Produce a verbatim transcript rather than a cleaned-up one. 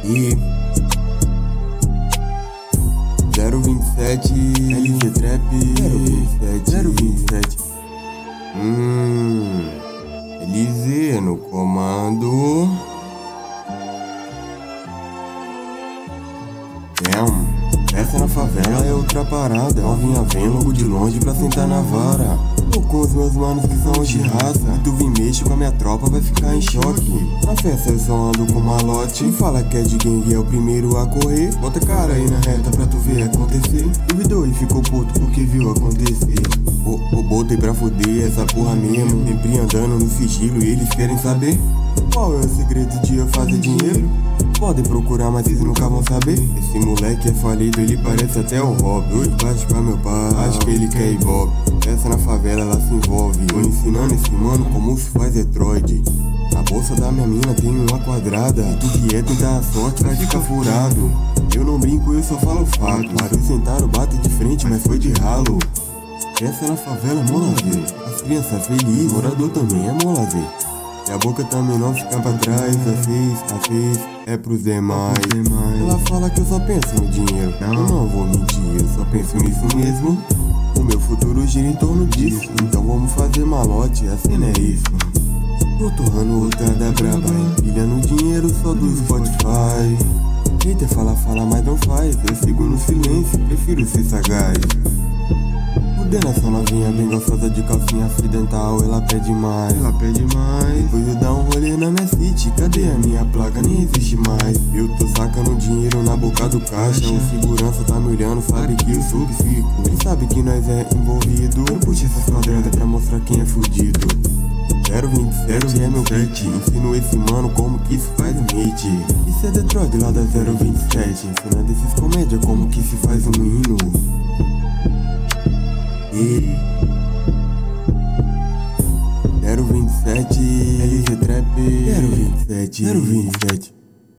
E zero vinte e sete L G Trap zero vinte e sete Hum L Z no comando. Damn, essa na favela é outra parada. Novinha vem logo de longe pra sentar na vara. Tô com os meus manos que são os de raça. Se tu vir mexer com a minha tropa vai ficar em choque. Na festa eu só ando com malote. Fala que é de gangue, é o primeiro a correr. Bota a cara aí na reta pra tu ver acontecer. Duvidou e ficou puto porque viu acontecer. O, o botei pra foder essa porra mesmo. Sempre andando no sigilo e eles querem saber qual é o segredo de eu fazer dinheiro. Podem procurar, mas eles nunca vão saber. Esse moleque é falido, ele parece até o Rob. Doido baixo pra meu pai, acho que ele quer ibope. Essa na favela, ela se envolve. Tô ensinando esse mano como se faz Detroit. Na bolsa da minha mina tem uma quadrada. Se tu vier tentar a sorte, vai ficar furado. Eu não brinco, eu só falo fato. Vários sentaram, bate de frente, mas foi de ralo. Essa na favela é mó lazer. As crianças felizes, morador também é mó lazer. E a boca também não fica pra trás. A fez, a fez, é pros demais. Ela fala que eu só penso no dinheiro. Eu não vou mentir, eu só penso nisso mesmo. O meu futuro gira em torno disso. Então vamos fazer malote, a cena é isso. Tô torrando outra da braba, empilhando dinheiro só do Spotify. Eita, fala, fala, mas não faz. Eu sigo no silêncio, prefiro ser sagaz. Fudendo essa novinha bem gostosa de calcinha acidental, ela pede mais, ela pede mais. Depois eu dar um rolê na minha city, cadê a minha placa? Nem existe mais. Eu tô sacando dinheiro na boca do caixa. O segurança tá me olhando, sabe que eu sou psico. Ele sabe que nós é envolvido. Eu puxo essas quadradas pra mostrar quem é fudido. zero vinte e sete é meu beat. Ensino esse mano como que se faz um hit. Isso é Detroit lá da zero vinte e sete. Ensinando esses comédia como que se faz um hino. E zero vinte e sete L G Trap zero vinte e sete zero vinte e sete